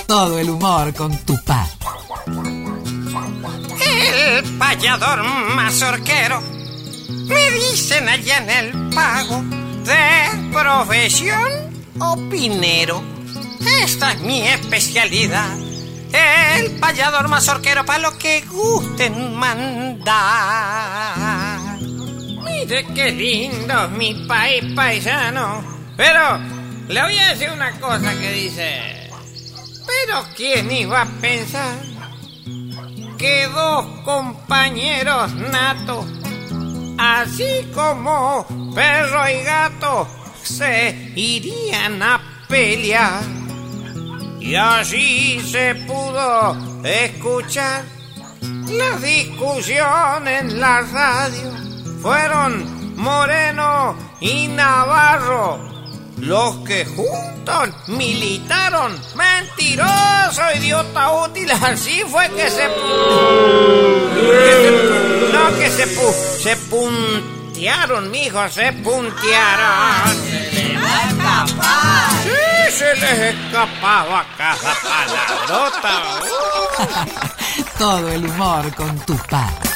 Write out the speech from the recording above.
Todo el humor con Tupac. El payador mazorquero, me dicen allá en el pago, de profesión opinero. Esta es mi especialidad, el payador mazorquero, para lo que gusten mandar. Mire qué lindo es mi país paisano, pero le voy a decir una cosa que dice: pero ¿quién iba a pensar que dos compañeros natos, así como perro y gato, se irían a pelear? Y así se pudo escuchar la discusión en la radio. Fueron Moreno y Navarro los que juntos militaron. Mentiroso, idiota útil. Así fue que se puntearon, mijo, se puntearon. ¡Se les va a escapar! Sí, se les escapaba cada palabrota. Todo el humor con Tupac.